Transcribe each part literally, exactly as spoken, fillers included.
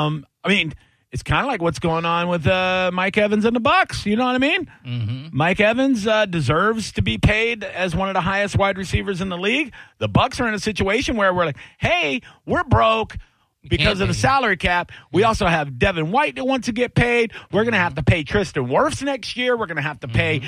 Um, I mean, it's kind of like what's going on with uh, Mike Evans and the Bucs. You know what I mean? Mm-hmm. Mike Evans uh, deserves to be paid as one of the highest wide receivers in the league. The Bucs are in a situation where we're like, hey, we're broke because of the salary cap. We also have Devin White that wants to get paid. We're going to have to pay Tristan Wirfs next year. We're going to have to pay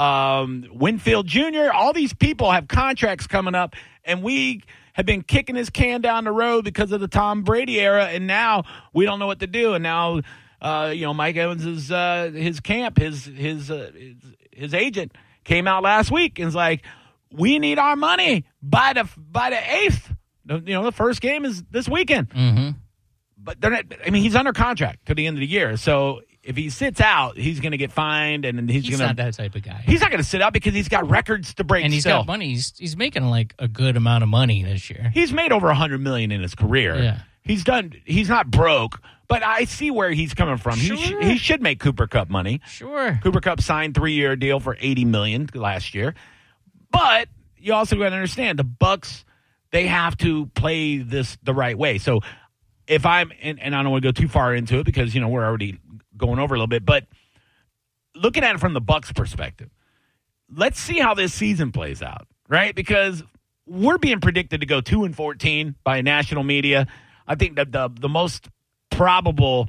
um, Winfield Junior All these people have contracts coming up, and we have been kicking his can down the road because of the Tom Brady era, and now we don't know what to do. And now, uh, you know, Mike Evans is uh, his camp, his his, uh, his his agent came out last week and was like, "We need our money by the by the eighth." You know, the first game is this weekend. Mm-hmm. But they're not, I mean, he's under contract to the end of the year, so if he sits out, he's going to get fined, and he's, he's going to. He's not that type of guy. He's not going to sit out because he's got records to break. And he's still. got money. He's he's making like a good amount of money this year. He's made over a hundred million in his career. Yeah. He's done. He's not broke, but I see where he's coming from. Sure. He sh- he should make Cooper Kupp money. Sure. Cooper Kupp signed three year deal for eighty million last year, but you also got to understand the Bucs. They have to play this the right way. So if I'm, and, and I don't want to go too far into it because, you know, we're already going over a little bit, but looking at it from the Bucs perspective, let's see how this season plays out, right? Because we're being predicted to go two and fourteen by national media. I think that the, the most probable,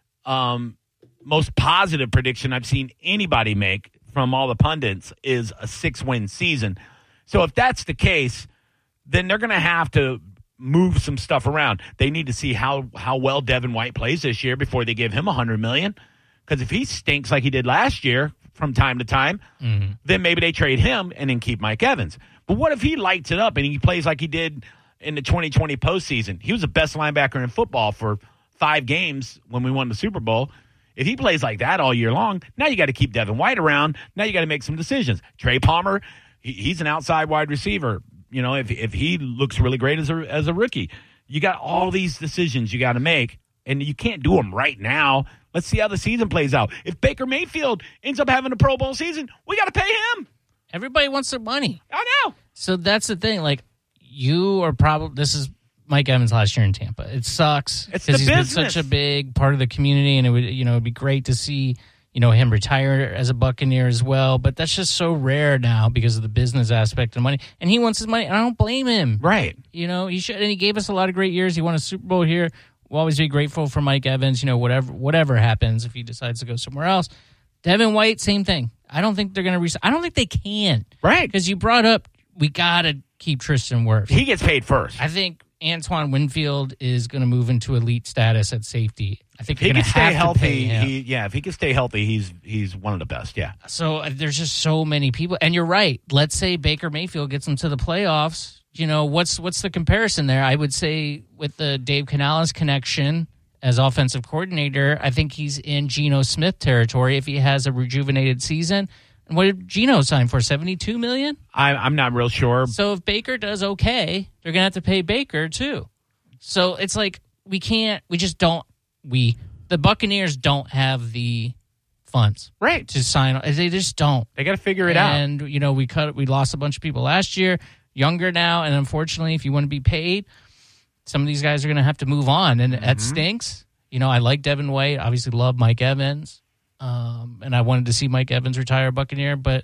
um, most positive prediction I've seen anybody make from all the pundits is a six-win season. So if that's the case, then they're going to have to move some stuff around. They need to see how, how well Devin White plays this year before they give him one hundred million dollars. Because if he stinks like he did last year from time to time, mm-hmm. then maybe they trade him and then keep Mike Evans. But what if he lights it up and he plays like he did in the twenty twenty postseason? He was the best linebacker in football for five games when we won the Super Bowl. If he plays like that all year long, now you got to keep Devin White around. Now you got to make some decisions. Trey Palmer, he, he's an outside wide receiver. You know, if if he looks really great as a as a rookie, you got all these decisions you got to make, and you can't do them right now. Let's see how the season plays out. If Baker Mayfield ends up having a Pro Bowl season, we got to pay him. Everybody wants their money. I know. So that's the thing. Like, you are probably, this is Mike Evans last year in Tampa. It sucks. It's the he's business. been such a big part of the community, and it would, you know, it'd be great to see, you know, him retire as a Buccaneer as well. But that's just so rare now because of the business aspect of money. And he wants his money, and I don't blame him. Right. You know, he should, and he gave us a lot of great years. He won a Super Bowl here. We'll always be grateful for Mike Evans, you know, whatever whatever happens if he decides to go somewhere else. Devin White, same thing. I don't think they're going to resign. I don't think they can. Right. Because you brought up, we got to keep Tristan Wirfs. He gets paid first. I think Antoine Winfield is going to move into elite status at safety. I think if he can stay healthy. him. He, yeah, if he can stay healthy, he's he's one of the best. Yeah. So uh, there's just so many people, and you're right. Let's say Baker Mayfield gets them to the playoffs. You know, what's what's the comparison there? I would say with the Dave Canales connection as offensive coordinator, I think he's in Geno Smith territory if he has a rejuvenated season. And what did Geno sign for? seventy-two million dollars? I, I'm not real sure. So if Baker does okay, they're going to have to pay Baker too. So it's like we can't, we just don't, we, the Buccaneers don't have the funds. Right. To sign. They just don't. They got to figure it and, out. And, you know, we cut, we lost a bunch of people last year, younger now, and unfortunately, if you want to be paid, some of these guys are going to have to move on, and mm-hmm. that stinks. You know, I like Devin White, obviously love Mike Evans, um, and I wanted to see Mike Evans retire Buccaneer, but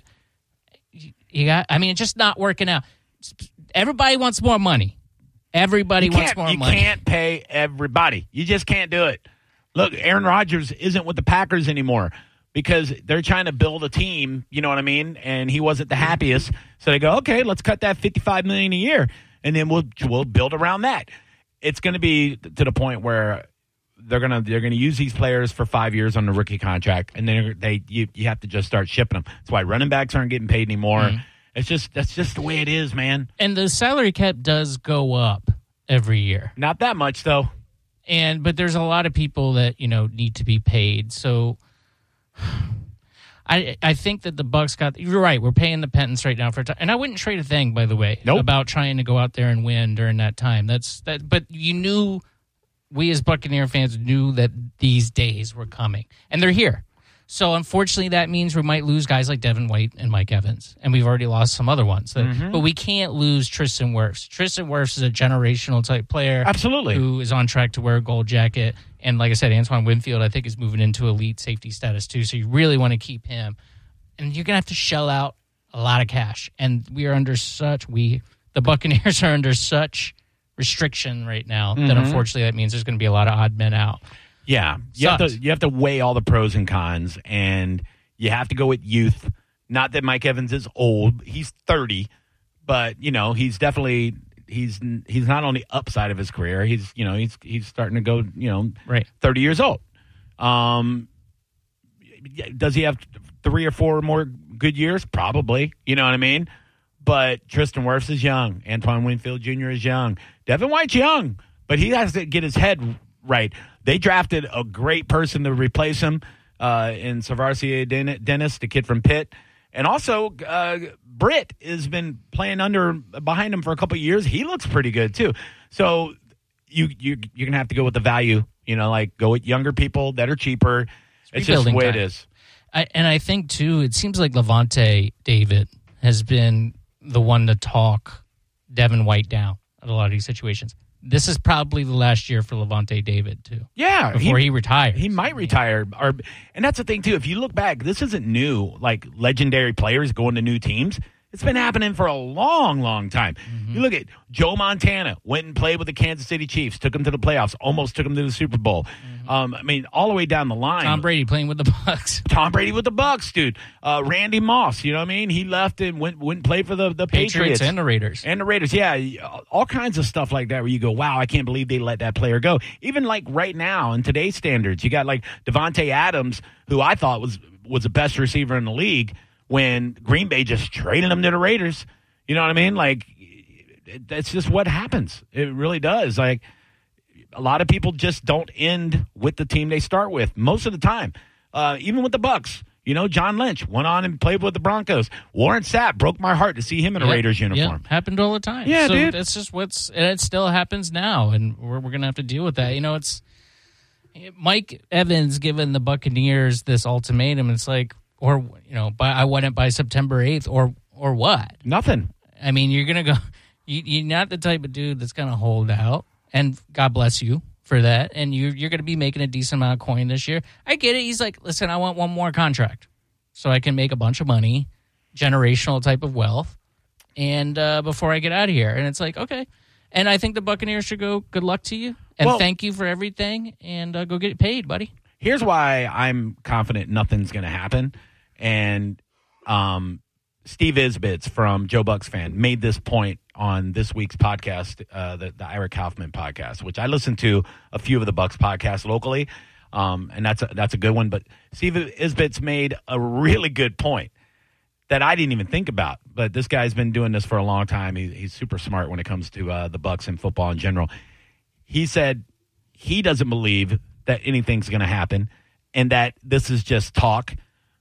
you got, I mean, it's just not working out. Everybody wants more money. Everybody wants more you money. You can't pay everybody. You just can't do it. Look, Aaron Rodgers isn't with the Packers anymore because they're trying to build a team, you know what I mean? And he wasn't the happiest. So they go, okay, let's cut that fifty-five million dollars a year, and then we'll we'll build around that. It's going to be to the point where they're going to they're going to use these players for five years on the rookie contract, and then they you, you have to just start shipping them. That's why running backs aren't getting paid anymore. Mm-hmm. It's just that's just the way it is, man. And the salary cap does go up every year. Not that much though. And but there's a lot of people that, you know, need to be paid. So I I think that the Bucs got, you're right, we're paying the penance right now for time. And I wouldn't trade a thing, by the way, nope. about trying to go out there and win during that time. That's that but you knew, we as Buccaneer fans knew that these days were coming. And they're here. So, unfortunately, that means we might lose guys like Devin White and Mike Evans, and we've already lost some other ones. Mm-hmm. But we can't lose Tristan Wirfs. Tristan Wirfs is a generational type player. Absolutely. Who is on track to wear a gold jacket. And like I said, Antoine Winfield, I think, is moving into elite safety status, too. So you really want to keep him. And you're going to have to shell out a lot of cash. And we are under such, we, the Buccaneers are under such restriction right now mm-hmm. that unfortunately that means there's going to be a lot of odd men out. Yeah, you have, to, you have to weigh all the pros and cons, and you have to go with youth. Not that Mike Evans is old; he's thirty, but you know he's definitely he's he's not on the upside of his career. He's you know he's he's starting to go you know right. thirty years old. Um, does he have three or four more good years? Probably. You know what I mean. But Tristan Wirfs is young. Antoine Winfield Junior is young. Devin White's young, but he has to get his head right. They drafted a great person to replace him uh, in Savarsier Dennis, the kid from Pitt. And also, uh, Britt has been playing under behind him for a couple of years. He looks pretty good, too. So you, you, you're going to have to go with the value. You know, like go with younger people that are cheaper. It's, it's just the way time. It is. I, and I think, too, it seems like Levante David has been the one to talk Devin White down in a lot of these situations. This is probably the last year for Levante David, too. Yeah. Before he, he retires. He might retire. Or, and that's the thing, too. If you look back, this isn't new, like legendary players going to new teams. It's been happening for a long, long time. Mm-hmm. You look at Joe Montana, went and played with the Kansas City Chiefs, took them to the playoffs, almost took them to the Super Bowl. Mm-hmm. Um, I mean, all the way down the line. Tom Brady playing with the Bucs. Tom Brady with the Bucs, dude. Uh, Randy Moss, you know what I mean? He left and went, went and played for the, the Patriots. Patriots and the Raiders. And the Raiders, yeah. All kinds of stuff like that where you go, wow, I can't believe they let that player go. Even like right now in today's standards, you got like Devontae Adams, who I thought was was the best receiver in the league when Green Bay just traded him to the Raiders. You know what I mean? Like, that's just what happens. It really does. Like, a lot of people just don't end with the team they start with most of the time. Uh, even with the Bucs, you know, John Lynch went on and played with the Broncos. Warren Sapp broke my heart to see him in a yep, Raiders uniform. Yep. Happened all the time. Yeah, so dude. That's just what's, and it still happens now, and we're, we're going to have to deal with that. You know, it's Mike Evans giving the Buccaneers this ultimatum. It's like, or, you know, by, I want it by September eighth, or or what? Nothing. I mean, you're going to go, you, you're not the type of dude that's going to hold out, and God bless you for that, and you're, you're going to be making a decent amount of coin this year. I get it. He's like, listen, I want one more contract so I can make a bunch of money, generational type of wealth, and uh, before I get out of here. And it's like, okay. And I think the Buccaneers should go, good luck to you, and well, thank you for everything, and uh, go get paid, buddy. Here's why I'm confident nothing's going to happen. And um, Steve Isbitz from Joe Bucks Fan made this point on this week's podcast, uh, the, the Ira Kaufman podcast, which I listen to a few of the Bucks podcasts locally, um, and that's a, that's a good one. But Steve Isbitz made a really good point that I didn't even think about. But this guy's been doing this for a long time. He, he's super smart when it comes to uh, the Bucks and football in general. He said he doesn't believe that anything's going to happen and that this is just talk,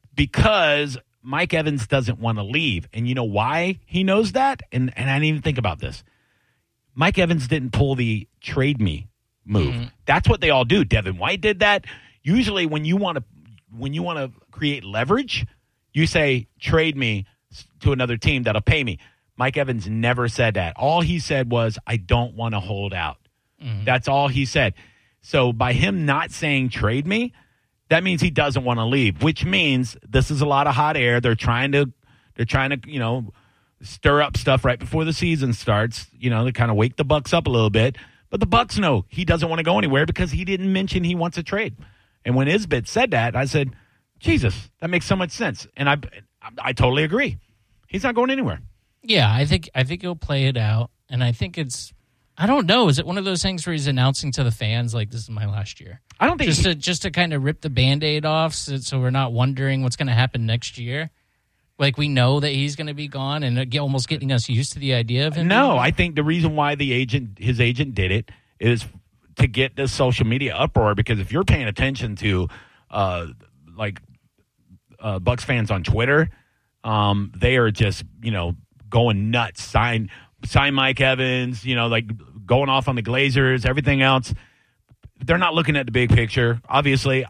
because Mike Evans doesn't want to leave. And you know why he knows that? And and I didn't even think about this. Mike Evans didn't pull the trade me move. Mm-hmm. That's what they all do. Devin White did that. Usually when you want to when you want to create leverage, you say trade me to another team that'll pay me. Mike Evans never said that. All he said was, I don't want to hold out. Mm-hmm. That's all he said. So by him not saying trade me, that means he doesn't want to leave, which means this is a lot of hot air. They're trying to, they're trying to, you know, stir up stuff right before the season starts. You know, to kind of wake the Bucks up a little bit. But the Bucks know he doesn't want to go anywhere because he didn't mention he wants a trade. And when Isbitz said that, I said, Jesus, that makes so much sense. And I, I totally agree. He's not going anywhere. Yeah, I think I think he'll play it out, and I think it's. I don't know. Is it one of those things where he's announcing to the fans, like, this is my last year? I don't think just he, to just to kind of rip the Band-Aid off, so, so we're not wondering what's going to happen next year. Like, we know that he's going to be gone, and get, almost getting us used to the idea of him. No, I think the reason why the agent, his agent, did it is to get this social media uproar. Because if you're paying attention to, uh, like, uh, Bucks fans on Twitter, um, they are just, you know, going nuts. Sign. Sign Mike Evans, you know, like going off on the Glazers, everything else. They're not looking at the big picture. Obviously, I,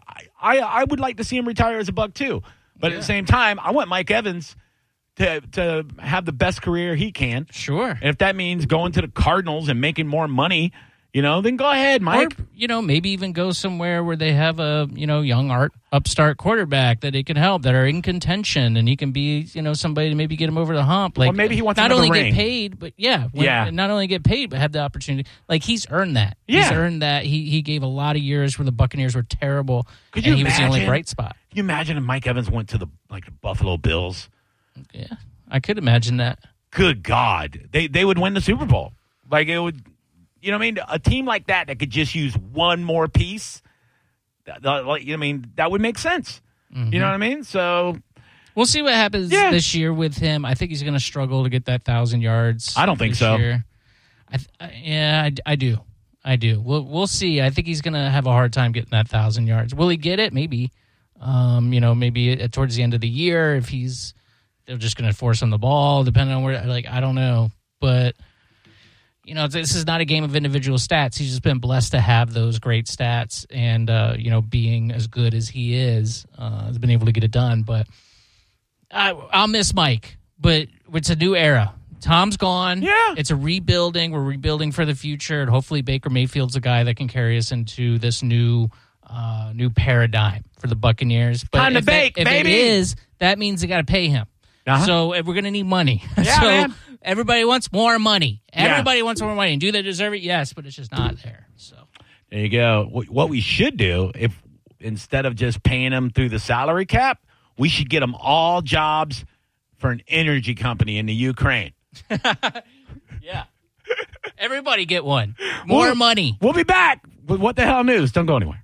I I would like to see him retire as a Buck too. But Yeah. at the same time, I want Mike Evans to to have the best career he can. Sure. And if that means going to the Cardinals and making more money, you know, then go ahead, Mike. Or, you know, maybe even go somewhere where they have a, you know, young art upstart quarterback that he can help, that are in contention, and he can be, you know, somebody to maybe get him over the hump. Like, or maybe he wants not another only ring. get paid, but yeah, when, Yeah. not only get paid, but have the opportunity. Like, he's earned that. He's Yeah. earned that. He he gave a lot of years where the Buccaneers were terrible, Could and you he was the only imagine? bright spot. Can you imagine if Mike Evans went to the like the Buffalo Bills? Yeah, I could imagine that. Good God, they they would win the Super Bowl. Like it would, you know what I mean? A team like that that could just use one more piece. that- that- Like, I mean, that would make sense. Mm-hmm. You know what I mean? So We'll see what happens Yeah. this year with him. I think he's going to struggle to get that thousand yards. I don't think this so. Year. I th- I, yeah, I, I do. I do. We'll we'll see. I think he's going to have a hard time getting that thousand yards. Will he get it? Maybe. Um, you know, maybe at, towards the end of the year, if he's they're just going to force him the ball, depending on where. Like, I don't know, but you know, this is not a game of individual stats. He's just been blessed to have those great stats, and uh, you know, being as good as he is, uh, has been able to get it done. But I, I'll miss Mike. But it's a new era. Tom's gone. Yeah. It's a rebuilding. We're rebuilding for the future, and hopefully Baker Mayfield's a guy that can carry us into this new uh, new paradigm for the Buccaneers. But Time to if, bake, it, if baby. it is, that means they got to pay him. Uh-huh. So if we're going to need money. Yeah, so man. everybody wants more money. Yeah. Everybody wants more money. Do they deserve it? Yes, but it's just not there. So there you go. Wh- What we should do, if instead of just paying them through the salary cap, we should get them all jobs for an energy company in the Ukraine. yeah, everybody get one. More We'll- money. We'll be back with What the Hell News. Don't go anywhere.